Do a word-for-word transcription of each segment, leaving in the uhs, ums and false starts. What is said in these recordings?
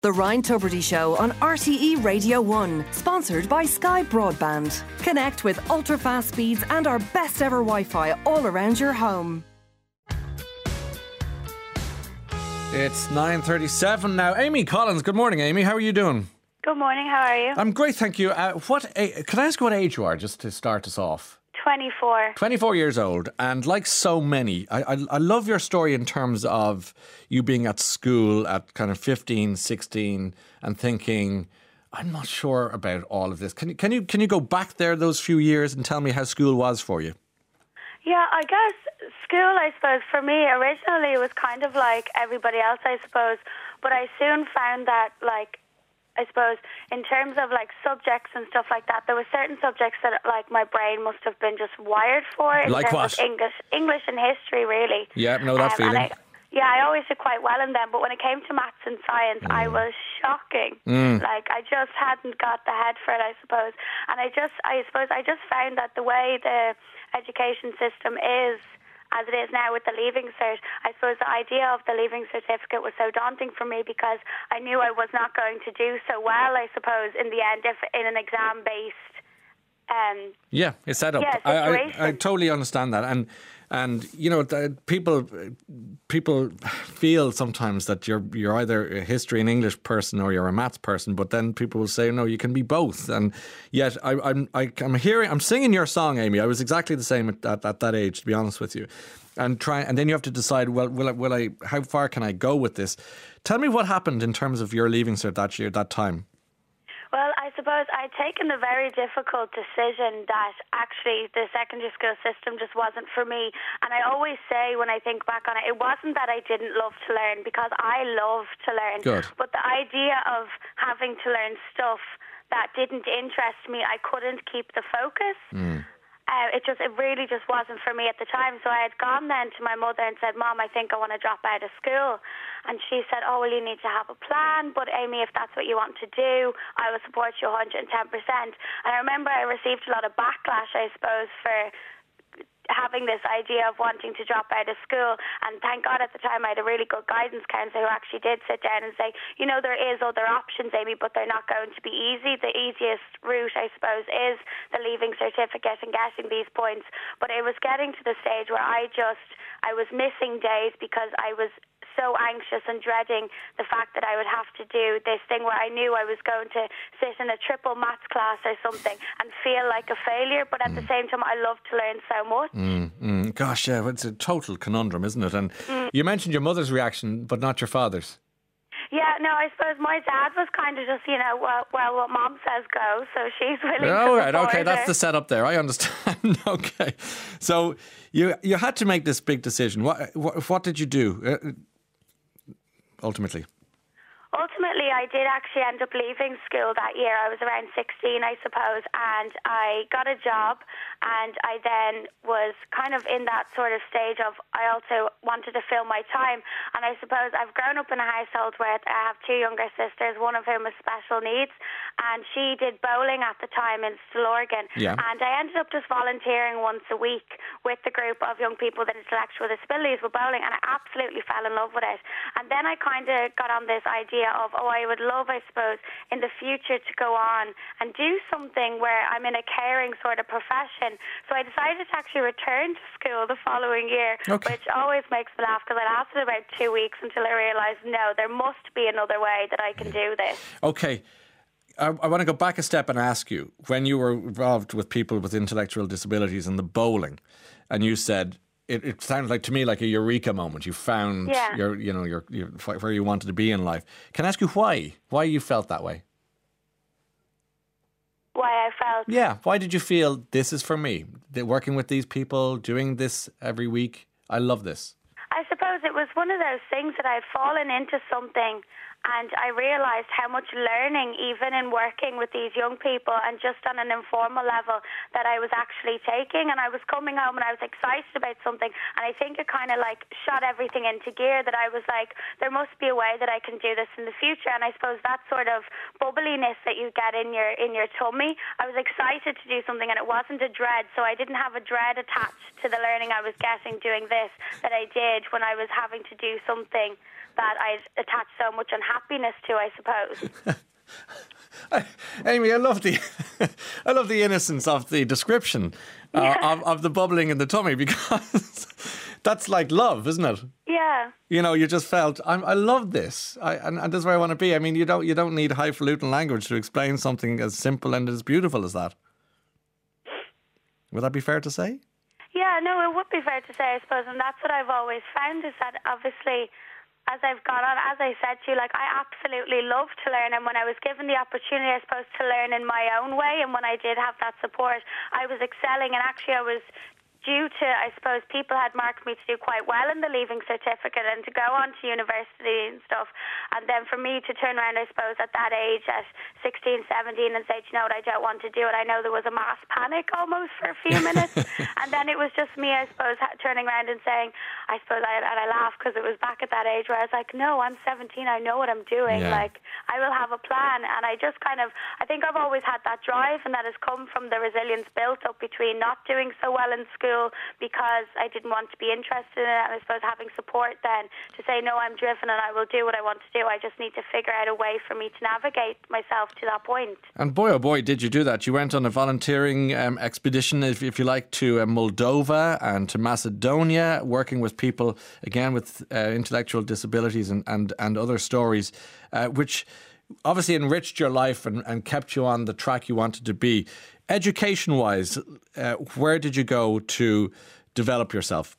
The Ryan Tubridy Show on R T E Radio one, sponsored by Sky Broadband. Connect with ultra-fast speeds and our best ever Wi-Fi all around your home. It's nine thirty-seven now. Amy Collins, good morning, Amy. How are you doing? Good morning, how are you? I'm great, thank you. Uh, what? A- can I ask what age you are, just to start us off? twenty-four. twenty-four years old, and like so many, I, I, I love your story in terms of you being at school at kind of fifteen, sixteen and thinking, I'm not sure about all of this. Can you, can you, can you go back there those few years and tell me how school was for you? Yeah, I guess school, I suppose, for me, originally it was kind of like everybody else, I suppose, but I soon found that, like, I suppose, in terms of like subjects and stuff like that, there were certain subjects that like my brain must have been just wired for. In like terms what? Of English, English and history, really. Yeah, know that um, feeling. I, yeah, I always did quite well in them, but when it came to maths and science, mm. I was shocking. Mm. Like I just hadn't got the head for it, I suppose. And I just, I suppose, I just found that the way the education system is, as it is now with the Leaving Cert, I suppose the idea of the Leaving Certificate was so daunting for me because I knew I was not going to do so well, I suppose, in the end, if in an exam-based um, yeah, it's set up. Yeah, I, I, I totally understand that. And, and you know, the, people people feel sometimes that you're you're either a history and English person or you're a maths person, but then people will say, no, you can be both. And yet I, I'm I, I'm hearing, I'm singing your song, Amy. I was exactly the same at, at, at that age, to be honest with you. And try, and then you have to decide, well, will I, will I, how far can I go with this? Tell me what happened in terms of your Leaving Cert that year, that time. Well, I suppose I'd taken the very difficult decision that actually the secondary school system just wasn't for me. And I always say when I think back on it, it wasn't that I didn't love to learn, because I love to learn. Good. But the idea of having to learn stuff that didn't interest me, I couldn't keep the focus. Mm. Uh, it just, it really just wasn't for me at the time. So I had gone then to my mother and said, Mom, I think I want to drop out of school. And she said, oh, well, you need to have a plan. But Amy, if that's what you want to do, I will support you one hundred ten percent. And I remember I received a lot of backlash, I suppose, for having this idea of wanting to drop out of school. And thank God at the time I had a really good guidance counsellor who actually did sit down and say, you know, there is other options, Amy, but they're not going to be easy. The easiest route, I suppose, is the Leaving Certificate and getting these points. But it was getting to the stage where I just, I was missing days because I was so anxious and dreading the fact that I would have to do this thing where I knew I was going to sit in a triple maths class or something and feel like a failure, but at mm. the same time I love to learn so much. Mm, mm. Gosh, yeah, it's a total conundrum, isn't it? And mm. you mentioned your mother's reaction, but not your father's. Yeah, no, I suppose my dad was kind of just, you know, well, well what Mom says go, so she's willing oh, to right, okay, her. That's the setup there. I understand. Okay, so you you had to make this big decision. What what, what did you do? Uh, ultimately? Ultimately, I did actually end up leaving school that year. I was around sixteen, I suppose, and I got a job, and I then was kind of in that sort of stage of I also wanted to fill my time. And I suppose I've grown up in a household where I have two younger sisters, one of whom has special needs, and she did bowling at the time in Stillorgan. Yeah. And I ended up just volunteering once a week with the group of young people with intellectual disabilities with bowling, and I absolutely fell in love with it. And then I kind of got on this idea of, oh, I would love, I suppose, in the future to go on and do something where I'm in a caring sort of profession. So I decided to actually return to school the following year, okay. which always makes me laugh because I lasted about two weeks until I realised, no, there must be another way that I can do this. Okay. I, I want to go back a step and ask you, when you were involved with people with intellectual disabilities and the bowling, and you said, It, it sounds like to me like a eureka moment. You found yeah. your, you know, your, your where you wanted to be in life. Can I ask you why? Why you felt that way? Why I felt? Yeah. Why did you feel this is for me? That working with these people, doing this every week, I love this. I suppose it was one of those things that I'd fallen into something. And I realised how much learning, even in working with these young people and just on an informal level, that I was actually taking. And I was coming home and I was excited about something. And I think it kind of like shot everything into gear, that I was like, there must be a way that I can do this in the future. And I suppose that sort of bubbliness that you get in your in your tummy, I was excited to do something, and it wasn't a dread. So I didn't have a dread attached to the learning I was getting doing this that I did when I was having to do something that I'd attached so much on happiness to, I suppose. I, Amy, I love the I love the innocence of the description uh, yeah. of, of the bubbling in the tummy, because that's like love, isn't it? Yeah. You know, you just felt, I'm, I love this, I, and, and this is where I want to be. I mean, you don't you don't need highfalutin language to explain something as simple and as beautiful as that. Would that be fair to say? Yeah, no, it would be fair to say, I suppose, and that's what I've always found, is that obviously, as I've gone on, as I said to you, like, I absolutely love to learn, and when I was given the opportunity, I suppose, to learn in my own way, and when I did have that support, I was excelling, and actually I was due to, I suppose, people had marked me to do quite well in the Leaving Certificate and to go on to university and stuff. And then for me to turn around, I suppose, at that age, at sixteen, seventeen, and say, you know what, I don't want to do it. I know there was a mass panic almost for a few minutes. And then it was just me, I suppose, turning around and saying, I suppose, I, and I laughed because it was back at that age where I was like, no, I'm seventeen, I know what I'm doing. Yeah. Like, I will have a plan. And I just kind of, I think I've always had that drive, and that has come from the resilience built up between not doing so well in school because I didn't want to be interested in it, and I suppose having support then to say, no, I'm driven and I will do what I want to do. I just need to figure out a way for me to navigate myself to that point. And boy, oh boy, did you do that. You went on a volunteering um, expedition, if, if you like, to uh, Moldova and to Macedonia, working with people, again, with uh, intellectual disabilities and, and, and other stories, uh, which obviously enriched your life and, and kept you on the track you wanted to be. Education-wise, uh, where did you go to develop yourself?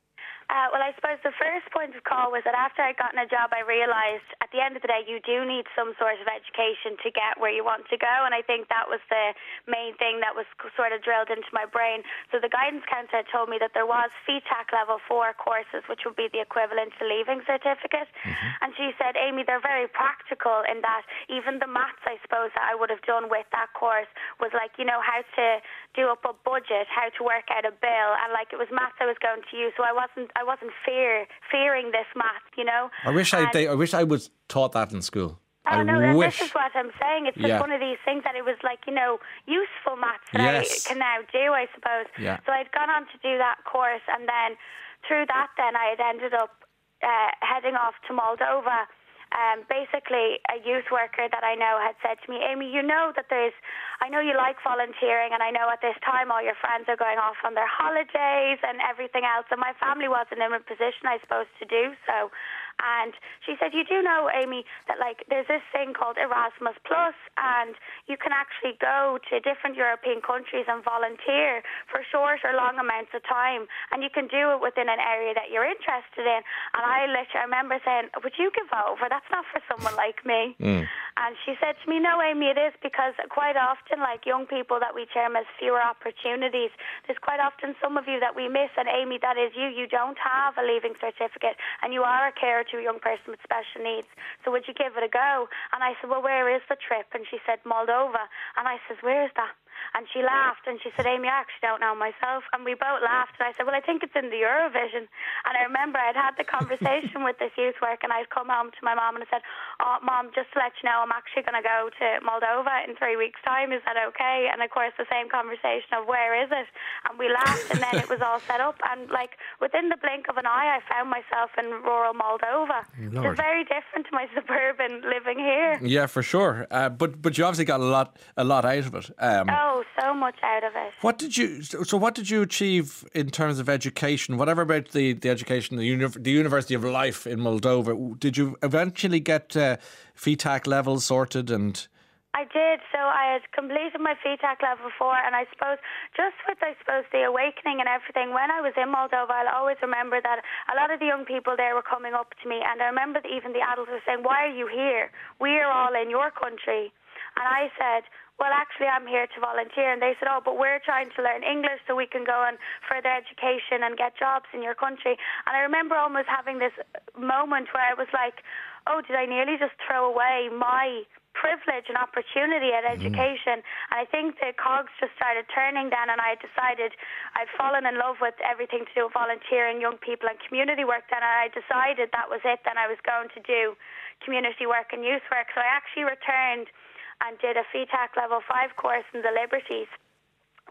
Uh, well, I suppose the first point of call was that after I'd gotten a job, I realised at the end of the day, you do need some sort of education to get where you want to go. And I think that was the main thing that was sort of drilled into my brain. So the guidance counsellor told me that there was F E T A C level four courses, which would be the equivalent to Leaving Certificate. Mm-hmm. And she said, Amy, they're very practical in that even the maths, I suppose, that I would have done with that course was like, you know, how to do up a budget, how to work out a bill. And like, it was maths I was going to use. So I wasn't, I wasn't fear fearing this math, you know. I wish I, they, I wish I was taught that in school. Oh I no, and wish. this is what I'm saying. It's just Yeah. one of these things that it was like, you know, useful maths that Yes. I can now do, I suppose. Yeah. So I'd gone on to do that course, and then through that, then I had ended up uh, heading off to Moldova. Um, basically, a youth worker that I know had said to me, Amy, you know that there's, I know you like volunteering, and I know at this time all your friends are going off on their holidays and everything else, and my family wasn't in a position, I suppose, to do so. And she said, you do know, Amy, that like there's this thing called Erasmus Plus, and you can actually go to different European countries and volunteer for short or long amounts of time, and you can do it within an area that you're interested in. And I literally I remember saying, would you give over? That's not for someone like me. Mm. And she said to me, no, Amy, it is, because quite often, like young people that we term as fewer opportunities, there's quite often some of you that we miss, and Amy, that is you. You don't have a Leaving Certificate, and you are a carer to a young person with special needs. So would you give it a go? And I said, well, where is the trip? And she said, Moldova. And I said, where is that? And she laughed, and she said, Amy, I actually don't know myself. And we both laughed, and I said, well, I think it's in the Eurovision. And I remember I'd had the conversation with this youth work, and I'd come home to my mom and I said, oh, Mom, just to let you know, I'm actually going to go to Moldova in three weeks' time. Is that okay? And, of course, the same conversation of where is it? And we laughed, and then it was all set up. And, like, within the blink of an eye, I found myself in rural Moldova. Lord. It's very different to my suburban living here. Yeah, for sure. Uh, but but you obviously got a lot a lot out of it. Um, oh, so much out of it. What did you? So, what did you achieve in terms of education? Whatever about the, the education, the, uni- the University of Life in Moldova, did you eventually get uh, F E T A C levels sorted? And I did. So I had completed my F E T A C level four, and I suppose just with, I suppose, the awakening and everything, when I was in Moldova, I'll always remember that a lot of the young people there were coming up to me, and I remember that even the adults were saying, why are you here? We're all in your country. And I said, well, actually, I'm here to volunteer. And they said, oh, but we're trying to learn English so we can go on further education and get jobs in your country. And I remember almost having this moment where I was like, oh, did I nearly just throw away my privilege and opportunity at education? Mm. And I think the cogs just started turning then, and I decided I'd fallen in love with everything to do with volunteering, young people and community work then, and I decided that was it. Then I was going to do community work and youth work. So I actually returned and did a F E T A C level five course in the Liberties,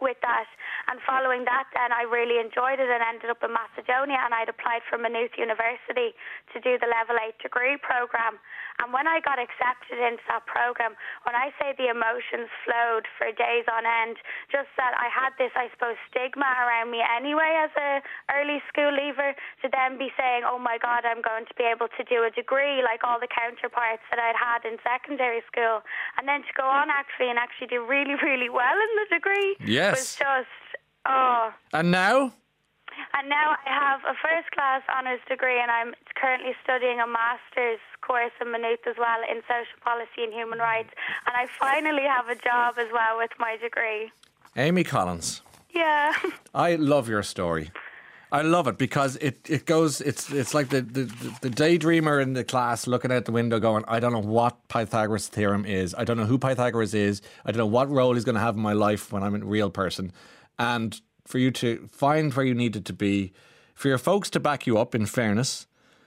with that. And following that, then I really enjoyed it and ended up in Macedonia, and I'd applied for Maynooth University to do the level eight degree program. And when I got accepted into that program, when I say the emotions flowed for days on end, just that I had this, I suppose, stigma around me anyway as a early school leaver, to then be saying, oh my God, I'm going to be able to do a degree like all the counterparts that I'd had in secondary school. And then to go on actually and actually do really, really well in the degree yes. was just, oh. And now? And now I have a first class honours degree, and I'm currently studying a master's course in Maynooth as well in social policy and human rights. And I finally have a job as well with my degree. Amy Collins. Yeah. I love your story. I love it because it, it goes, it's it's like the, the, the daydreamer in the class looking out the window going, I don't know what Pythagoras' theorem is. I don't know who Pythagoras is. I don't know what role he's going to have in my life when I'm a real person. And for you to find where you needed to be, for your folks to back you up in fairness,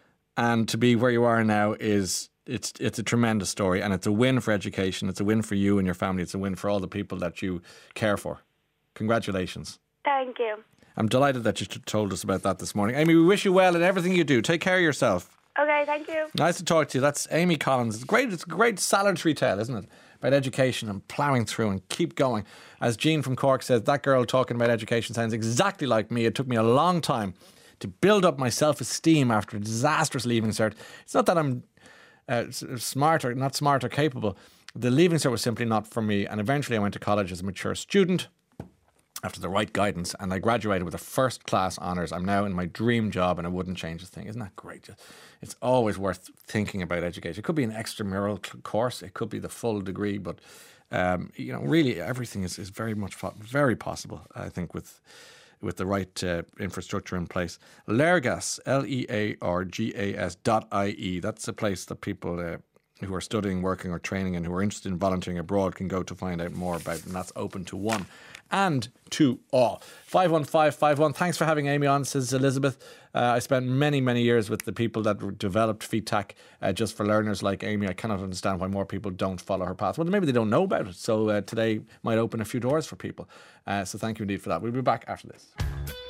and to be where you are now is, it's it's a tremendous story, and it's a win for education. It's a win for you and your family. It's a win for all the people that you care for. Congratulations. Thank you. I'm delighted that you told us about that this morning. Amy, we wish you well in everything you do. Take care of yourself. Okay, thank you. Nice to talk to you. That's Amy Collins. It's great. It's a great salutary tale, isn't it? About education and ploughing through and keep going. As Jean from Cork says, that girl talking about education sounds exactly like me. It took me a long time to build up my self-esteem after a disastrous leaving cert. It's not that I'm uh, smart or not smart or capable. The leaving cert was simply not for me, and eventually I went to college as a mature student after the right guidance, and I graduated with a first class honours. I'm now in my dream job, and I wouldn't change a thing. Isn't that great? It's always worth thinking about education. It could be an extramural course, it could be the full degree, but um, you know, really everything is, is very much very possible, I think, with with the right uh, infrastructure in place. Leargas, L E A R G A S dot I E. That's a place that people uh, who are studying, working or training and who are interested in volunteering abroad can go to find out more about it, and that's open to one and to all. five one five five one. Thanks for having Amy on, says Elizabeth. Uh, I spent many, many years with the people that developed FETAC uh, just for learners like Amy. I cannot understand why more people don't follow her path. Well, maybe they don't know about it. So uh, today might open a few doors for people. Uh, so thank you indeed for that. We'll be back after this.